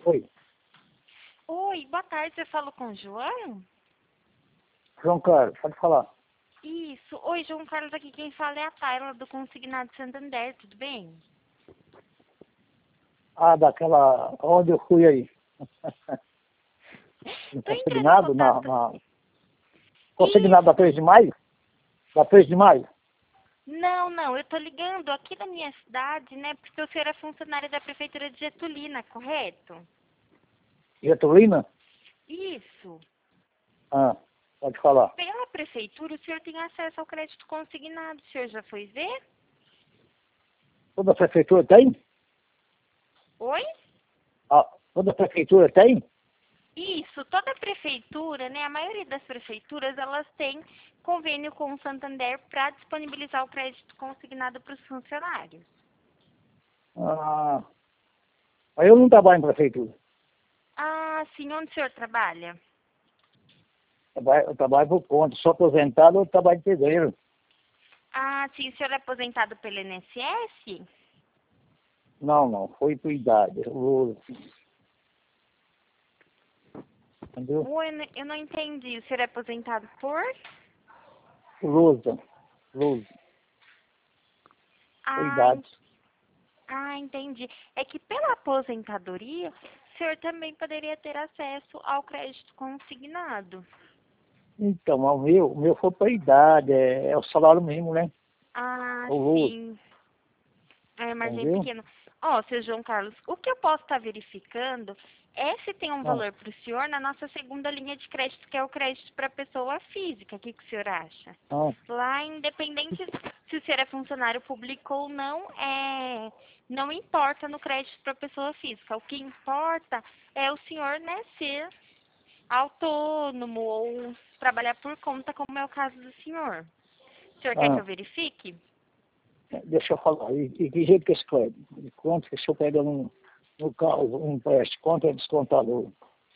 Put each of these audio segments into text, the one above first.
Oi, Oi, boa tarde, você falou com o João? João Carlos, pode falar. Isso. Oi, João Carlos, aqui quem fala é a Tayla do Consignado Santander, tudo bem? Ah, daquela, onde eu fui aí. No Tô entrando em consignado, contato. consignado da 3 de maio? Da 3 de maio? Não, eu tô ligando aqui da minha cidade, né, porque o senhor é funcionário da Prefeitura de Getulina, correto? Getulina? Isso. Ah, pode falar. Pela Prefeitura, o senhor tem acesso ao crédito consignado, o senhor já foi ver? Toda prefeitura tem? Oi? Ah, toda prefeitura tem? Isso, toda prefeitura, né? A maioria das prefeituras, elas têm convênio com o Santander para disponibilizar o crédito consignado para os funcionários. Ah, mas eu não trabalho em prefeitura. Ah, sim, onde o senhor trabalha? Eu trabalho por conta, sou aposentado, eu trabalho de pedreiro. Ah, sim, o senhor é aposentado pelo INSS? Não, foi por idade. Entendeu? Eu não entendi. O senhor é aposentado por? Lusa, por Ah, idade. entendi. É que pela aposentadoria, o senhor também poderia ter acesso ao crédito consignado. Então, mas o meu foi por idade, é o salário mínimo, né? Ah, O Lusa, sim. É margem entendeu? pequeno. Ó, seu João Carlos, o que eu posso estar verificando é se tem um Ah, valor para o senhor na nossa segunda linha de crédito, que é o crédito para pessoa física. O que o senhor acha? ah, Lá, independente se o senhor é funcionário público ou não, não importa no crédito para pessoa física. O que importa é o senhor, né, ser autônomo ou trabalhar por conta, como é o caso do senhor. O senhor quer que ah. eu verifique? Deixa eu falar, e que jeito que esse crédito? De quanto que se eu pego no carro, um empréstimo, quanto é descontado?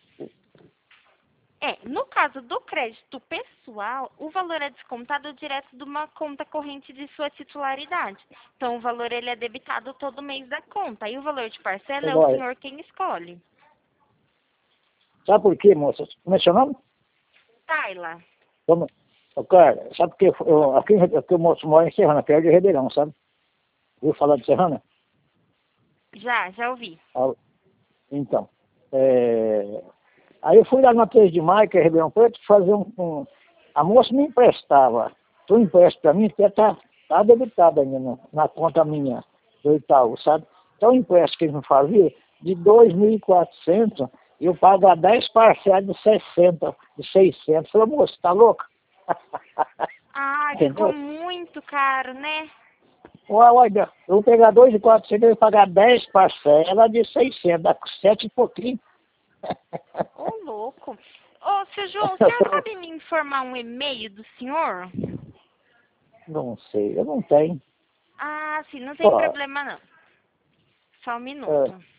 No caso do crédito pessoal, o valor é descontado direto de uma conta corrente de sua titularidade. Então, o valor ele é debitado todo mês da conta. E o valor de parcela é o Agora, senhor quem escolhe. sabe por quê, moça? Como é seu nome? Taila. Como? Ô, cara, sabe por quê? Aqui eu moro em Serrana, perto de Ribeirão, sabe? Viu falar de Serrana? Já ouvi. Ah, então, aí eu fui lá na 3 de maio, que é Ribeirão Preto, fazer a moça me emprestava. Tu empresta para mim, porque tá debitado ainda na conta minha do Itaú, sabe? Então o empréstimo que eles me faziam, de 2.400, eu pago a 10 parcelas de 60, de 600. Falei, moço, tá louco? Ah, ficou Entendeu? muito caro, né? Olha, eu vou pegar 2.400, eu vou pagar 10 parcelas de 600, dá 7 e pouquinho. Ô, louco. Ô, seu João, o senhor sabe me informar um e-mail do senhor? Não sei, eu não tenho. Ah, sim, não tem Ó, problema não. Só um é, minuto.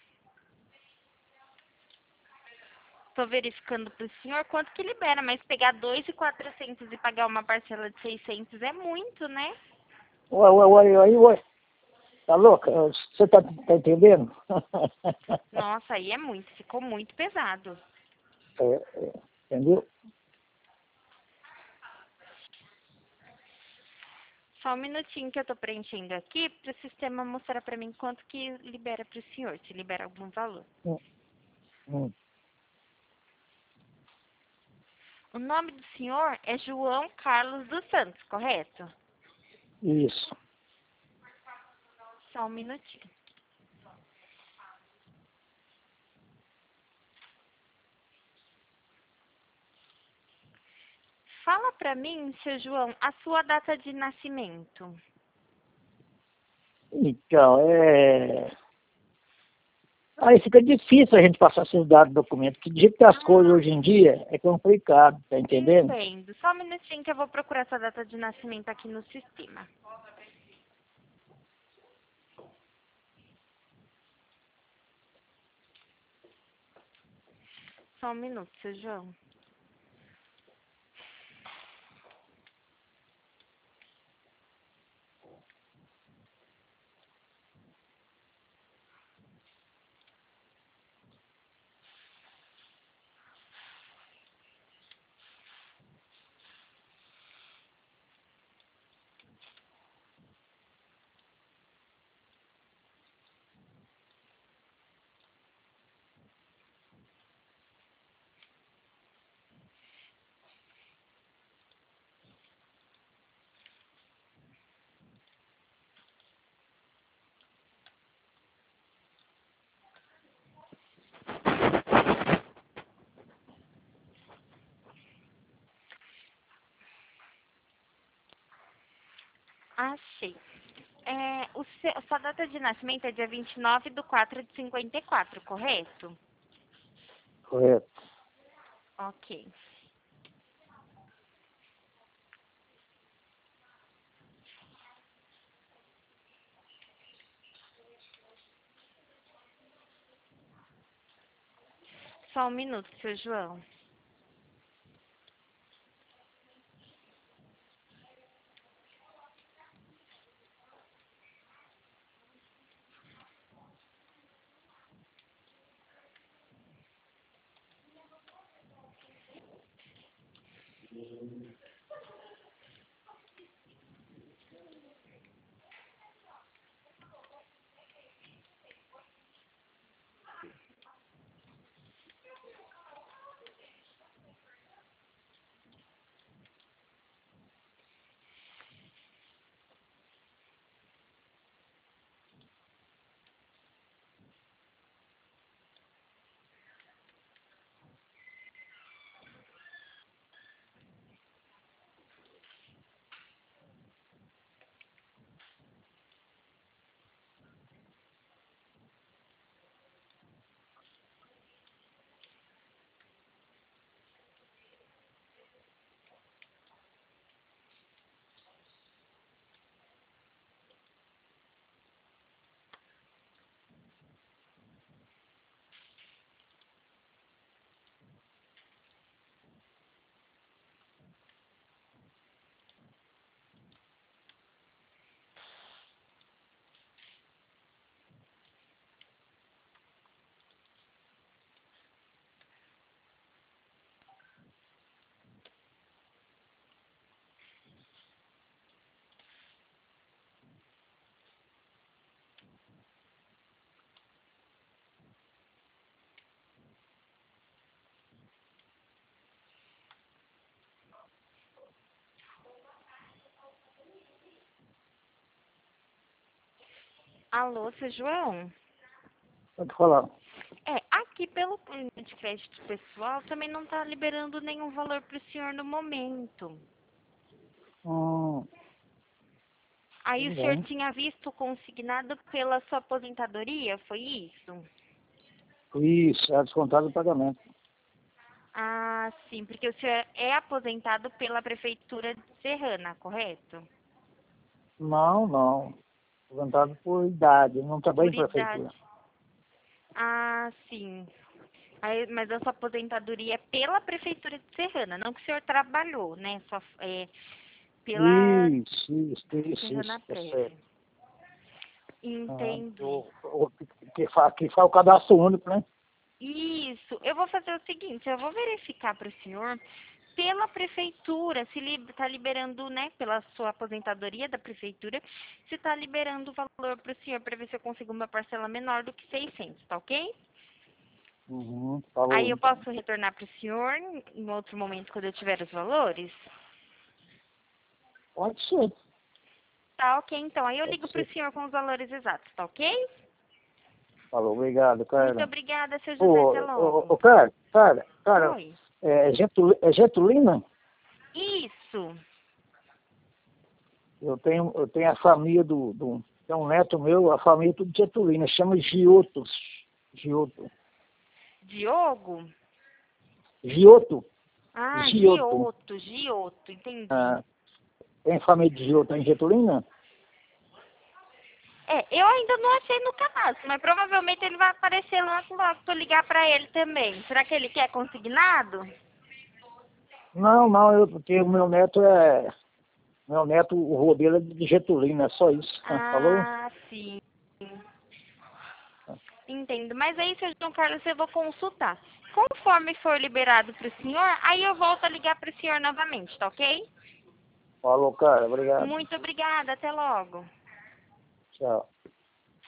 Tô verificando pro senhor quanto que libera, mas pegar 2.400 e pagar uma parcela de 600 é muito, né? ué, tá louca? Você tá entendendo? Nossa, aí é muito, ficou muito pesado. Entendeu? Só um minutinho que eu tô preenchendo aqui pro sistema mostrar pra mim quanto que libera pro senhor, se libera algum valor. Hum, hum, O nome do senhor é João Carlos dos Santos, correto? isso. Só um minutinho. Fala pra mim, seu João, a sua data de nascimento. Então, aí fica difícil a gente passar esses dados do documento, que do jeito que as coisas Ah, hoje em dia é complicado, tá entendendo? entendo. Só um minutinho que eu vou procurar sua data de nascimento aqui no sistema. Só um minuto, seu João. Achei. Sua data de nascimento é dia 29/4/54, correto? Correto. Ok. Só um minuto, seu João. Alô, seu João? Pode falar. Aqui pelo plano de crédito pessoal também não está liberando nenhum valor para o senhor no momento. Aí o Tudo senhor bem. tinha visto consignado pela sua aposentadoria, foi isso? Isso, é descontado o pagamento. Ah, sim, porque o senhor é aposentado pela Prefeitura de Serrana, correto? Não, não. Aposentado por idade, não trabalho Por em idade. prefeitura. Ah, sim. Aí, mas a sua aposentadoria é pela Prefeitura de Serrana, não que o senhor trabalhou, né? Só, pela Isso, Serrana tá Prévia. certo. Entendi. Que faz o cadastro único, né? Isso. Eu vou fazer o seguinte, eu vou verificar para o senhor pela prefeitura, se está liberando, né, pela sua aposentadoria da prefeitura, se está liberando o valor para o senhor, para ver se eu consigo uma parcela menor do que 600, tá ok? Aí Falou. eu posso retornar para o senhor em outro momento, quando eu tiver os valores? Pode ser. Tá ok, então. Aí eu ligo Pode para o ser. senhor com os valores exatos, tá ok? Falou, obrigado, Muito Carla. obrigada, seu José. Até Ô, logo. Carla, Oi. é Getulina? Isso. Eu tenho a família tem um neto meu, a família é tudo Getulina, chama Gioto. Diogo? Gioto. Ah, Gioto. Gioto, entendi. Ah, tem família de Gioto em Getulina? Eu ainda não achei no cadastro, mas provavelmente ele vai aparecer logo logo pra eu ligar pra ele também. Será que ele quer consignado? Não, porque o meu neto o rua dele é de Getulina, é só isso. Falou? Ah, sim. Entendo. Mas aí, seu João Carlos, eu vou consultar. Conforme for liberado pro senhor, aí eu volto a ligar pro senhor novamente, tá ok? Falou, cara, obrigado. Muito obrigada, até logo. Tchau.